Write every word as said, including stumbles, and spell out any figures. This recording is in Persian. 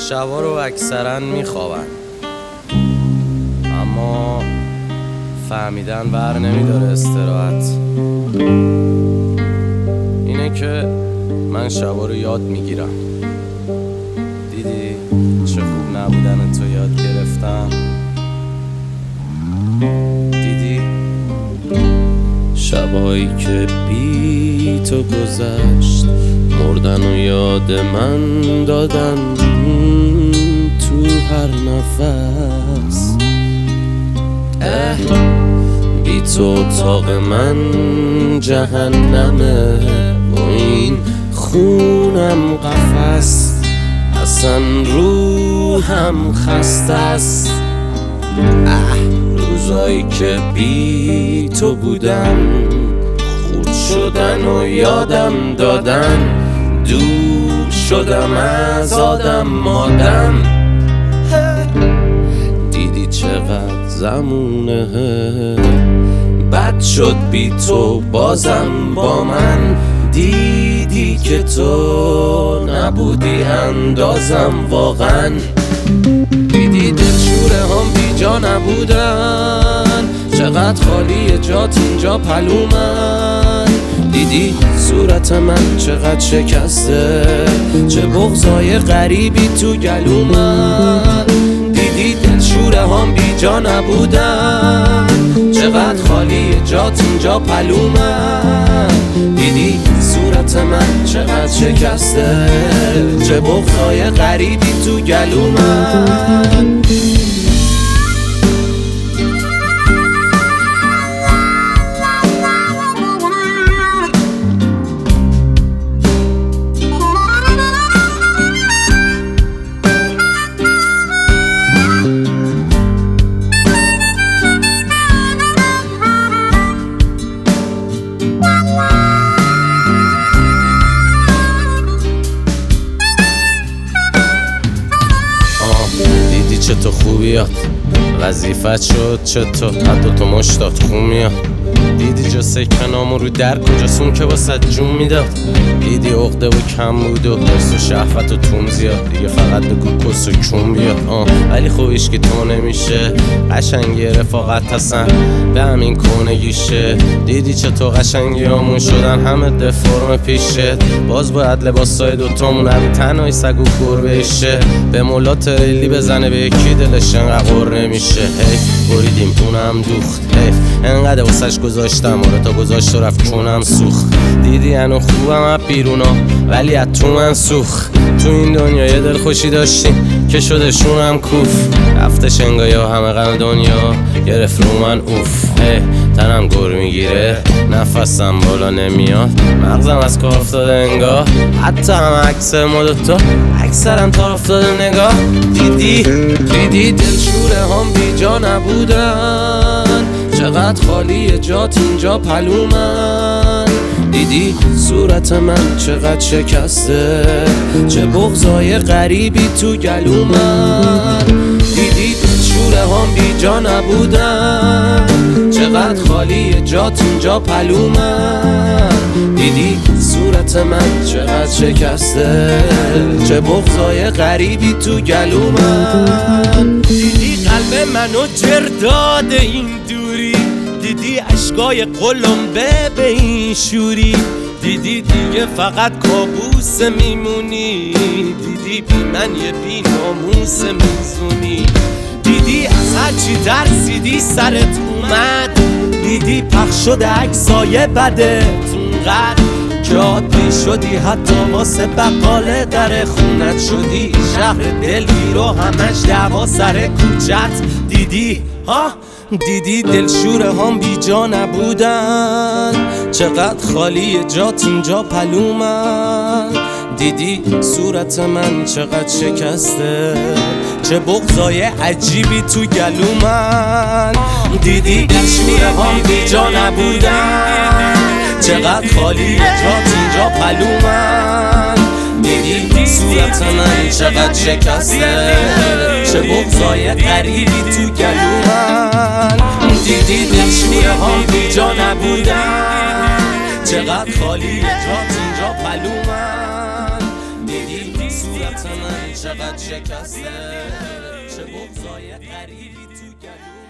شبا رو اکثرا میخوابن، اما فهمیدن بر نمیداره استراحت. اینه که من شبا رو یاد میگیرم. دیدی چه خوب نبودن تو یاد گرفتم. دیدی شبایی که بی تو گذشت، مردن و یاد من دادن تو هر نفس. اه بی تو اتاق من جهنمه و این خونم قفس، اصلا روحم خسته است. اه روزایی که بی تو بودم، خورد شدن و یادم دادن، دور شدم از آدم مادم. دیدی چقدر زمونه بد شد بی تو، بازم با من دیدی که تو نبودی اندازم واقعا. دیدی دلشوره هم بی جا نبودن، چقدر خالی جات اینجا پلومن. دیدی صورت من چقدر شکسته، چه بغضای غریبی تو گلومن. دیدی دلشوره هم بی جا نبودن، چقدر خالی جات اینجا پلومن. دیدی صورت من چقدر شکسته، چه بغضای غریبی تو گلومن. دیدی چه تو خوبیات وظیفت شد، چه تو حتی تو مشتات خون میاد. دیدی جا سکنامو رو در کجاست اون که واسه جون میداد. دیدی عقده و کم بود و حس و شهوت و تون زیاد، دیگه فقط بگو کس و کون بیاد. آه ولی خوبیش که تو نمیشه، قشنگی رفاقت هستن به همین کونگیشه. دیدی چه تو قشنگی همون شدن همه دفرم پیشه، باز باید لباسای دوتامون همی تنهای سگ و گربهشه. به مولا تریلی بزنه به یکی دلش انقدر قر نمیشه. هی بریدیم اونم دوخت، هی انقدر واسش گذاشتم آره تا گذاشت و رفت چونم سوخت. دیدی انو خوبم از بیرونا ولی از تو من سوخت. تو این دنیا یه دل خوشی داشتیم که شده شونم کوف، رفته شنگایا همه غم دنیا گرفت رو من اوف. هی تنم گر میگیره نفسم بالا نمیاد، مغزم از کار افتاده انگار، حتی هم عکس ما دوتا اکثرم تار افتاده نگاه. دیدی دیدی دلشوره هم بی جا نبودن، چقدر خالی جات اینجا پلومن. دیدی صورت من چقدر شکسته، چه بغضای غریبی تو گلومن. دیدی دلشوره هم بی جا نبودن، چقدر خالی جات اینجا پلومن. دیدی صورت من چقدر شکسته، چه بغضای غریبی تو گلومن. دیدی قلب منو جرداد این دوری، دیدی عشقای قلمبه به این شوری. دیدی دیگه فقط کابوس میمونی، دیدی بی من یه بی ناموس میزونی. دیدی از هرچی ترسیدی سرت اومد، دیدی پخش شده عکسای بدت اونقدر که عادی شدی، حتی واسه بقاله در خونت شدی شهر دلگیر و همش دعوا سر کوچت. دیدی ها دیدی دلشوره هم بی جا نبودن، چقدر خالی جات اینجا پلومن. دیدی صورت من چقدر شکسته، چه بغضای عجیبی تو گلومن. دیدی دلشوره هم بی جا نبودن، چقدر خالی جات اینجا پلومن. دیدی صورت من چقدر شکسته، چه بغضای غریبی تو گلومن. دیدی دلشوره هم بی جا نبودن، چقدر خالی جات اینجا پلومن. دیدی حسرت من چقدر شکسته، چه بغضای غریبی تو گلو